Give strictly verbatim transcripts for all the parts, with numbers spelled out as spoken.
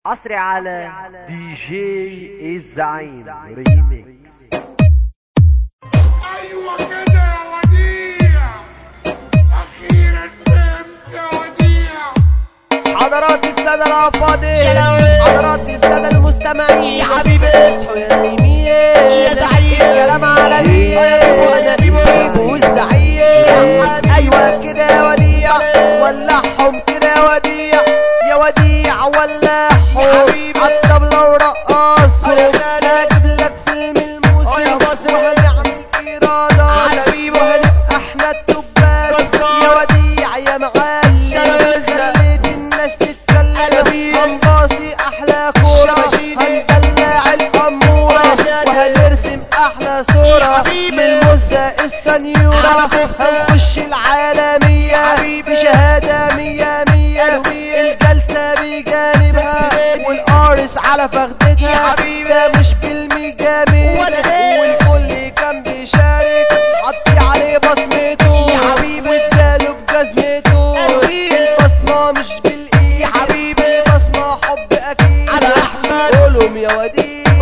عصري على دي جي الزعيم ريميكس. ايوه كده يا وديع، اخيرا فهمت يا وديع. حضرات السادة الافاضل، حضرات السادة المستمعين، يا حبيبي اصحوا يا ريمية يا زعيم، الكلام على مين؟ انا بيبو الزعيم. ايوه كده يا وديع، ولعهم كده يا وديع، يا وديع ولعهم عالطبلة ورقصهم. انا اجيب لك فيلم الموسم وهنعمل ايرادات وهنبقى احنا التوبات يا وديع يا معلم. خليت الناس تتكلم، هنباصي احلى كورة، هندلع الامورة وهنرسم احلى صورة للمزة السنيورة. هنخش العالمية بشهادة مية مية، الجلسة بجانبها والقارص على فخدتها. ده مش فيلم جامد والكل كان بيشارك، حطي عليه بصمته واداله بجزمته. البصمة مش بالايد، بصمة حب اكيد. قولهم يا وديع،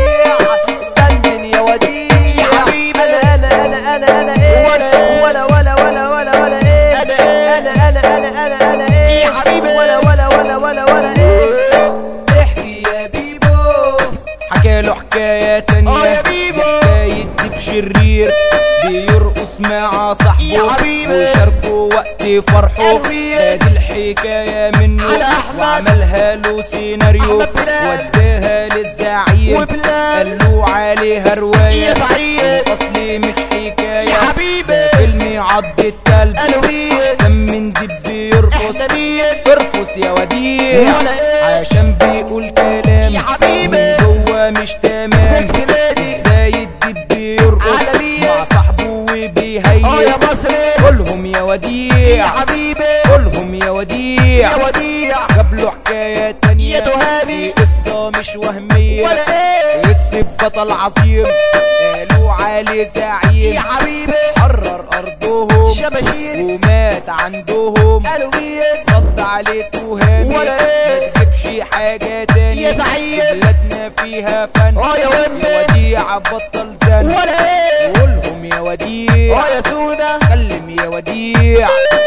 دندن يا وديع. انا انا انا انا انا ايه ولا ولا ولا ولا ولا ايه. انا انا انا انا انا ايه ولا ولا ولا ولا ولا ايه. احكي يا بيبو. حكاله حكاية تانية، حكاية ديب شرير بيرقص مع صاحبه وشاركوا وقت فرحه. هادي الحكاية منه وعملها له سيناريو وداها للزعيم، قالوا عليها رواية اصلي مش حكاية. فيلم عض الكلب احسن من ديب بيرقص. ارفص يا وديع عشان بيقول كلام من جوا مش تمام. ازاي الديب بيرقص مع صاحبه وبيهيس؟ قولهم يا وديع، قولهم يا وديع. جابله حكاية تانية، دي قصة مش وهمية، قصة بطل عظيم قالوا عليه زعيم. حرر ارضهم ومات عندهم، رد عليه تهامي ما تجيبش حاجة تاني. بلادنا فيها فن يا وديع بطل زن. قولهم يا وديع، كلم يا وديع.